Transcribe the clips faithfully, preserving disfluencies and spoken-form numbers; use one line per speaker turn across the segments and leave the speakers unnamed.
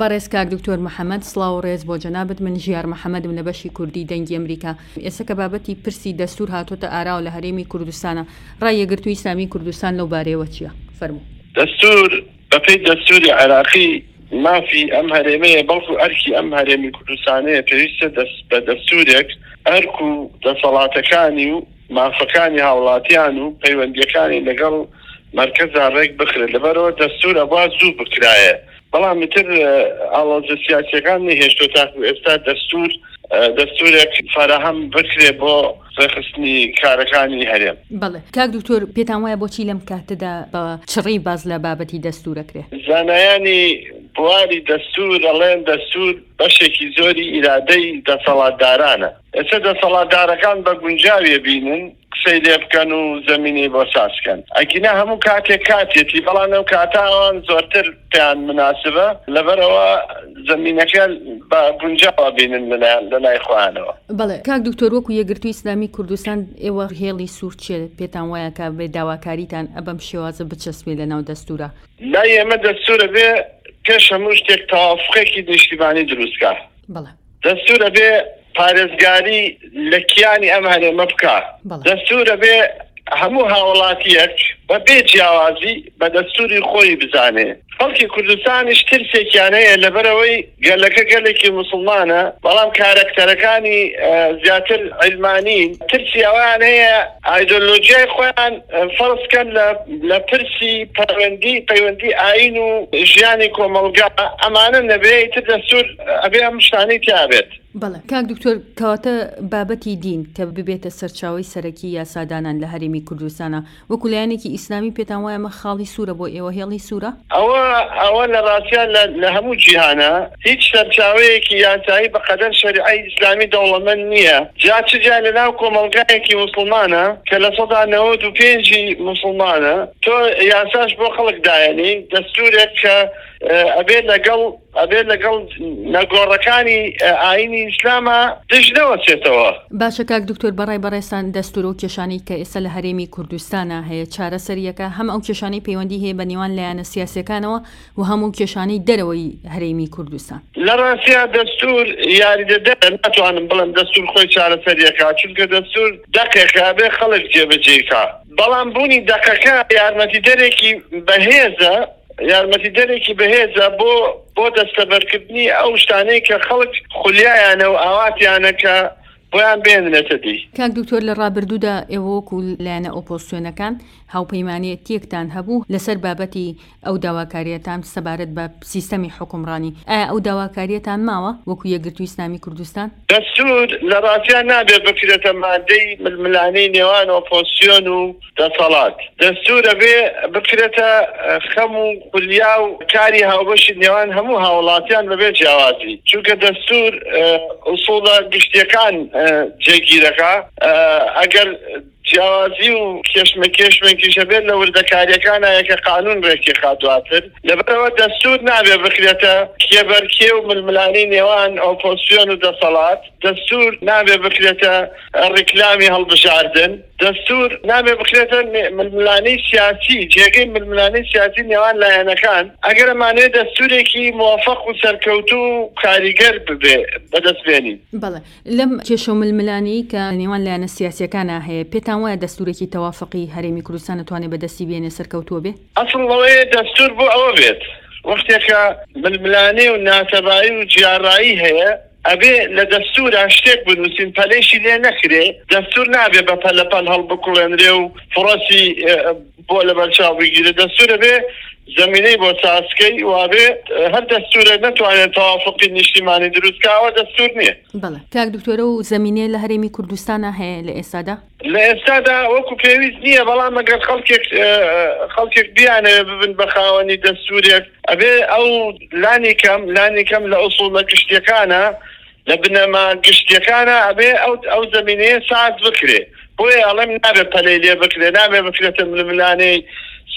بەڕێز کاک دکتۆر محەممەد سڵاو و ڕێز بۆ جەنابەت من ژیار محەممەدم لە بەشی کوردی دەنگی ئەمریکا. ئێستا کە بابەتی پرسی دەستور هاتوۆتە ئاراو لە هەرێمی کوردستانە، ڕایەگرتووی ئیسلامی کوردستان لەو بارەیەوە چییە؟ فەرموو.
دەستور بەپێی دەستوری عێراقی مافی ئەم هەرێمەیە، بەڵکو ئەرکی ئەم هەرێمی کوردستانەیە پێویستە بە دەستورێک ئەرک و دەسەڵاتەکانی و مافەکانی هاوڵاتیان و پەیوەندیەکانی لەگەڵ مەرکەزا ڕێک بخرێت. لەبەرەوە دەستور ئەبوا زوو بکرایە، بەڵام تر ئاڵۆزە سیاسیەکان نەهێشتۆ تاکو ئێستا دەستور دەستورێک فراهەم بکرێ بۆ ڕێخستنی کارەکانی هەرێم.
بەڵێ کاک دکتۆر، پێتان وایە بۆچی لەم کاتەدا بە چڕی باز لە بابەتی دەستورەکرێ؟
زانایانی بواری دەستور ئەڵێن دەستور بەشێکی زۆری ئیرادەی دەسەڵاتدارانە. ئێستا دەسەڵاتدارەکان بە گونجاویە بینن قسەی لێ بکەن و زەمینەی بۆ سازکەن. ئەگینە هەموو کاتێک کاتێتی، بەڵام ئەو کاتاوان زۆرتر پێیان مناسبە، لەبەرەوە زەمینەکە بە گونجاوە بینن لە لای خۆیانەوە.
بەڵێ کاک دکتۆر، وەکو یەکگرتووی ئیسلامی کوردستان ئێوە هێڵی سوور چێ پێتان وایە کە بێ داواکاریتان ئەبەم شێوازە بچەسبێ لە ناو دەستورە؟
لای ئێمە دەستورە بێ پێش هەموو شتێک تەوافقێکی نیشتیمانی دروستکە.
بەڵێ
دەستورە بێ پارێزگاری لە کیانی ئەم هەرێمە بکە. دەستورە بێ هەموو هاوڵاتیەک بە بێ جیاوازی بە دەستوری خۆی بزانێ. خەڵکی کوردستانیش ترسێکیان هەیە لەبەرەوەی گەلەکە گەلێکی موسڵمانە، بەڵام کارەکتەرەکانی زیاتر عیلمانین ترسی ئەویان هەیە ئایدۆلۆژیای خۆیان فەرزکەن لە پرسی پەیوەندی پەیوەندی ئاین و ژیانی کۆمەلگا. ئەمانە نەبێ تر دەستور ئەبێ ئەم شتانەی تیابێت.
بەڵێ کاک دکتۆر، کەواتە بابەتی دین کە ببێتە سەرچاوی سەرەکی یاسادانان لە هەرێمی کوردستانە، وەکو لایەنێکی ئیسلامی پێتان وایە مە خاڵی سوورە بۆ ئێوە هێڵی سوورە؟
ئەوە ئەوە لە ڕاستیان لە هەموو جیهانە هیچ سەرچاوەیەکی یاسایی بەقەدەر شەریعەی ئیسلامی دەوڵەمەند نییە. جا چ جا لە ناو کۆمەڵگایەکی موسڵمانە کە لە سەدا نەوەد و پێنجی موسڵمانە تۆ یاساش بۆ خەڵک دایەنی دەستورێک کە ئەبێت لەگەڵ ئەبێت لەگەڵ نەگۆڕەکانی ئاینی ئیسلامە دژ نەوەچێتەوە.
باشە کاک دکتۆر، بەڕای بەڕێستان دەستور و کێشانی کە ئێستا لە هەرێمی کوردستانە هەیە چارەسەریەکە هەم ئەو کێشانەی پەیوەندی هەیە بە نێوان لایەنە سیاسیەکانەوە و هەموو کێشانەی دەرەوەی هەرێمی کوردستان.
لە ڕاستیە دەستور یاریدەدە ناتوانم بڵم دەستور خۆی چارەسەریەکە، چونکە دەستور دەقێکە بێ خەڵک جێبەجێکە، بەڵام بوونی دەقەکە یارمەتیدەرێکی بەهێزە یارمەتی دەرێکی بەهێزە بۆ بۆ دەستەبەرکردنی ئەو شتانەی کە خەڵک خولیایانە و ئاواتیانە کە بۆیان بێنێتە دی.
کاک دکتۆر، لە ڕابردوودا ئێوە وەکو لایەنە ئۆپۆزسیۆنەکان هاوپەیمانیەتیەکتان هەبوو لەسەر بابەتی ئەو داواکاریەتان سەبارەت بە سیستەمی حکومڕانی. ئایا ئەو داواکاریەتان ماوە وەکو یەکگرتووی ئیسلامی کوردستان؟
دەستور لە ڕاستیان نابێت بکرێتە مادەی ململانەی نێوان ئۆپۆزسیۆن و دەسەڵات. دەستورە بێ بکرێتە خەم و خولیا و کاری هاوبەشی نێوان هەموو هاوڵاتیان بەبێ جیاوازی، چونکە دەستور ئوسوڵە گشتیەکان جێگیرەکە. ئەگەر جیاوازی و کێشمە کێشمێکیشە بێت لە وردەکاریەکانە یەکە قانون ڕێکی خاتواتر، لەبەرەوە دەستور نابێ بکرێتە کێبەرکێ و ململانی نێوان ئۆپۆزسیۆن و دەسەڵات. دەستور نابێ بکرێتە ڕیکلامی هەڵبژاردن. دەستور نابێ بکرێتە ململانەی سیاسی، جێگەی ململانەی سیاسی نێوان لایەنەکان. ئەگەر ئەمانەیە دەستورێکی موافق و سەرکەوتو و کاریگەر ببێ بەدەستبێنین.
بەڵێ لەم کێشە و ململانی کە نێوان لایەنە سیاسیەکانە هەیە، پێتان وایە دەستورێکی تەوافقی هەرێمی کوردستان دەتوانێت بەدەستی بێنێ سەرکەوتووە بێ؟
ئەسڵ ئەوەیە دەستور بۆ ئەوە بێت وەختێکە ململانەی و ناتەبایی و جیاڕایی هەیە، ئەبێ لە دەستورە شتێک بنووسین پەلەیشی لێ نەکرێ. دەستور نابێ بە پەلەپەل هەڵبکوڵێنرێ و فڕەسی بۆ لە بەرچاو بگیرێت. دەستورە بێ زمینەی بۆ ساسکەی وابێ هەر دەستورە نەتوانێت تەوافقی نیشتیمانی دروستکەوە دەستور نییە.
بەڵێ کاک دکتۆرە، و زمینەیە لە هەرێمی کوردستانە هەیە لە ئێستادا؟
لە ئێستادا وەکو پێویست نییە، بەڵام ئەگەر خەڵکێک خەڵکێک بیانێ ببن بە خاوەنی دەستورێک، ئەبێ ئەو لانی کەم لانی کەم لە ئوسوڵە گشتیەکانە لە بنەما گشتیەکانە ئەبێ ئەو زمینەیە ساز بکرێ. بۆیە ئەڵێم نابێت پەلەی لێ بکرێ، نابێت بکرێتە ململانەی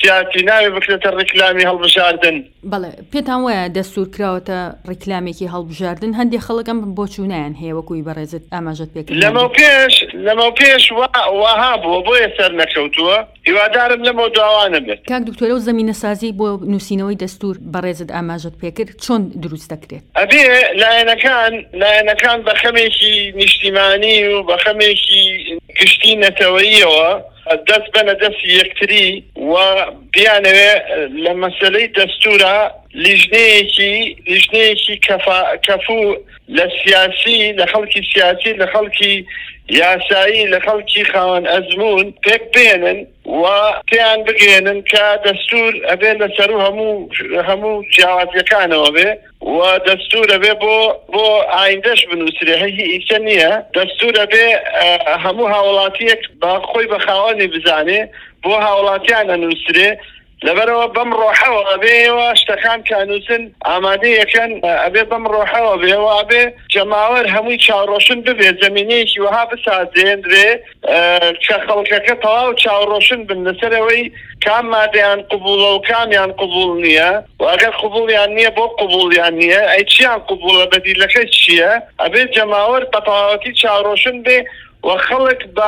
سیاسی ناوێ بکرێتە ڕیکلامی هەڵبژاردن.
بەڵێ پێتان وایە دەستور کراوەتە ڕیکلامێکی هەڵبژاردن هەندێک خەڵکم بۆ چوونیان هەیە وەکوی بەڕێزت ئاماژەت پێکرد
لەمە پێش لەمە پێش وها بووە بۆیە سەر نەکەوتووە هیوادارم لەمە داوانە بێت.
کاک دکتۆرە و زمینە سازی بۆ نووسینەوەی دەستور بەڕێزت ئاماژەت پێکرد چۆن دروست دەکرێت؟
ئەبێ لایەنەکان لایەنەکان بە خەمێکی نیشتیمانی و بە خەمێکی گشتی نەتەوەییەوە دەست بەنە دەستی یەکتری و بیانەوێ لە مەسەلەی دەستورە لیژنەیەکی لیژنەیەکی کەفوو لە سیاسی لە خەڵکی سیاسی لە خەڵکی یاسایی لە خەڵکی خاوەن ئەزمون پێک بێنن و پێیان بگێنن کە دەستور ئەبێ لەسەر و هەموو هەموو جیاوازیەکانەوە بێ و دەستورە بێ بۆ بۆ ئایندەش بنووسرێ هەیە ئیسە نییە دەستورە بێ هەموو هاوڵاتیەک بە خۆی بە خاوەنی بزانێ بۆ هاوڵاتیان ئەنووسرێ لەبەرەوە بەم ڕۆحەوە ئەبێەوە شتەکان کانووسن ئامادەیەکەن ئەبێ بەم ڕۆحەوە بێەوە ئەبێ جەماوەر هەمووی چاوڕۆشن ببێت زمینەیەکی وەها بسازێنرێ کە خەڵکەکە تەواو چاوڕۆشن بن لەسەرەوەی کام مادەیان قبوڵە و کامیان قبول نییە و ئەگەر قبوڵیان نییە بۆ قبوڵیان نییە ئەی چیان قبوڵە بەدیلەکە چییە ئەبێ جەماوەر بە تەواوەتی چاوڕۆشن بێ و خەڵک بە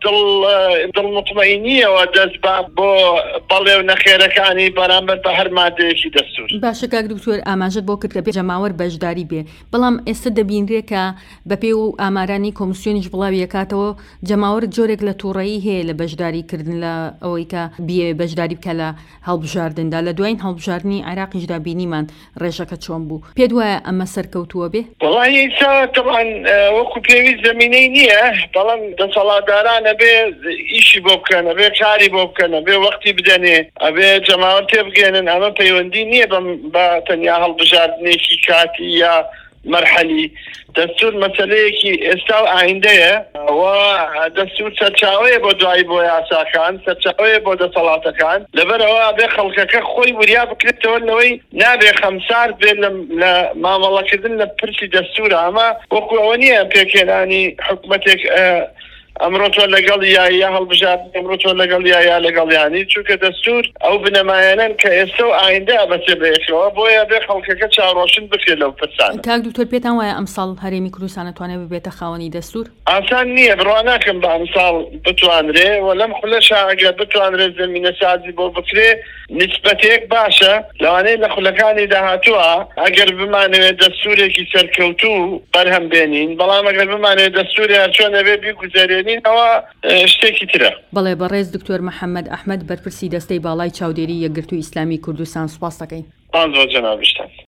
دڵمطمئینیەوە دەست بۆ بەڵێ و نەخێرەکانی بەرامبەر بە هەر مادەیەکی دەستور.
باشە کاک دکتۆر ئاماژەت بۆ کرد کە بێ جەماوەر بەشداری بێ بەڵام ئێستا دەبینرێ کە بەپێ و ئامارانی کۆمیسیۆنیش بڵاوی یەکاتەوە جەماوەر جۆرێک لە تووڕەیی هەیە لە بەشداریکردن لە ئەوەی کە بێ بەشداری بکە لە هەڵبژاردندا لە دوایین هەڵبژاردننی عێراقیشدا بینیمان ڕێژەکە چۆن بوو پێت وایە ئەمە سەرکەوتووە بێ؟
وەڵی ئێستا تەمان وەکو پێویست زمینەی نییە بەڵام دەسەڵاتدارانە بێ ئیشی بۆ بکەن ئەبێ کاری بۆ بکەن ئەبێ وەختی بدەنێ ئەبێ جەماوەر تێبگێنن ئەمە پەیوەندی نییە بە تەنیا هەڵبژاردنێکی کاتی یا مەرحەلی دەستور مەسەلەیەکی ئێستا و ئایندەیە و دەستور سەرچاوەیە بۆ دوایی بۆ یاساکان سەرچاوەیە بۆ دەسەڵاتەکان لەبەرەوە بێ خەڵکەکە خۆی وریا بکرێتەوە لەوەی نابێ خەمسار بێت لە مامەڵەکردن لە پرسی دەستورە ئەمە وەکو ئەوە نییە پێکێنانی حکومەتێک ئەمڕۆ تۆ لەگەڵ یا هەڵبژاردن ئەمڕۆ تۆ لەگەڵ یا لەگەڵیانی چونکە دەستور ئەو بنەمایەنن کە ئێستا و ئایندە بەسێ بەیەکەوە بۆیە بێ خەڵکەکە چاوڕۆشن بکرێت لەو پرسانە.
کاک دکتۆر پێتان وایە ئەمساڵ هەرێمی کوردستان ئەتوانێت ببێتە خاوەنی دەستور؟
ئاسان نییە بڕوا ناکەم بە ئەمساڵ بتوانرێ و لەم خولەشە ئەگەر بتوانرێت زمینە سازی بۆ بکرێ نسبەتێک باشە لەوانەیە لە خولەکانی داهاتووە ئەگەر بمانەوێت دەستورێکی سەرکەوتوو بەرهەم بێنین بەڵام ئەگەر بمانەوێت دەستوری هەرچۆن ئەبێ بیگوزارێنین ئەوە شتێکی ترە.
بەڵێ بەڕێز دکتۆر محەممەد ئەحمەد بەرپرسی دەستەی باڵای چاودێری یەکگرتووی ئیسلامی کوردستان سوپاس دەکەین.
ئازۆ جەنابشتان.